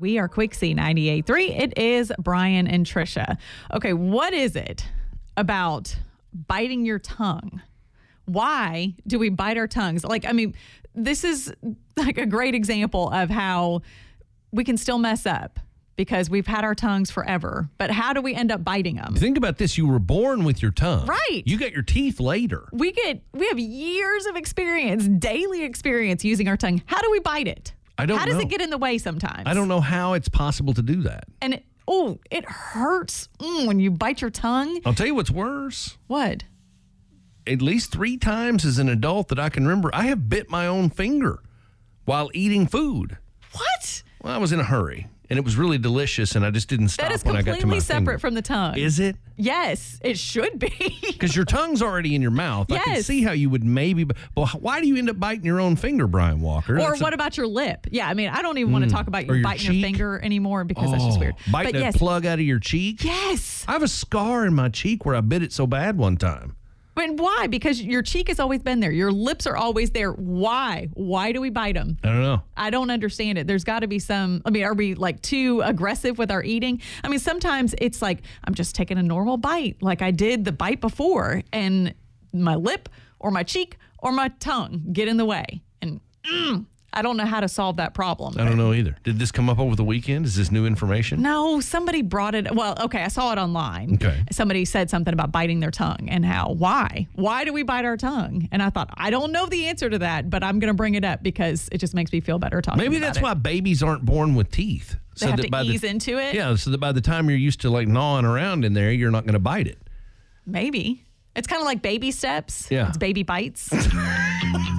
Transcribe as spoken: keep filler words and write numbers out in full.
We are Quixie ninety-eight point three. It is Brian and Trisha. Okay, what is it about biting your tongue? Why do we bite our tongues? Like, I mean, this is like a great example of how we can still mess up because we've had our tongues forever. But how do we end up biting them? Think about this. You were born with your tongue. Right. You got your teeth later. We get, we have years of experience, daily experience using our tongue. How do we bite it? I don't know. How does it get in the way sometimes? I don't know how it's possible to do that. And it, oh, it hurts mm, when you bite your tongue. I'll tell you what's worse. What? At least three times as an adult that I can remember, I have bit my own finger while eating food. What? Well, I was in a hurry, and it was really delicious, and I just didn't stop That is when I got to my completely separate finger. from the tongue. Is it? Yes, it should be. Because your tongue's already in your mouth. I can Yes. see how you would maybe. Well, why do you end up biting your own finger, Brian Walker? Or That's what a, about your lip? Yeah, I mean, I don't even want to talk about you Or your biting your cheek? finger anymore because that's just Oh, weird. biting but a yes, plug out of your cheek? yes. I have a scar in my cheek where I bit it so bad one time. And why? Because your cheek has always been there. Your lips are always there. Why? Why do we bite them? I don't know. I don't understand it. There's got to be some, I mean, are we like too aggressive with our eating? I mean, sometimes it's like, I'm just taking a normal bite like I did the bite before, and my lip or my cheek or my tongue get in the way. And mm, I don't know how to solve that problem. I don't know either. Did this come up over the weekend? Is this new information? No, somebody brought it. Well, okay, I saw it online. Okay. Somebody said something about biting their tongue and how, why? Why do we bite our tongue? And I thought, I don't know the answer to that, but I'm going to bring it up because it just makes me feel better talking Maybe about that's it. why babies aren't born with teeth. They have to by ease the, into it? Yeah, so that by the time you're used to like gnawing around in there, you're not going to bite it. Maybe. It's kind of like baby steps. Yeah. It's baby bites.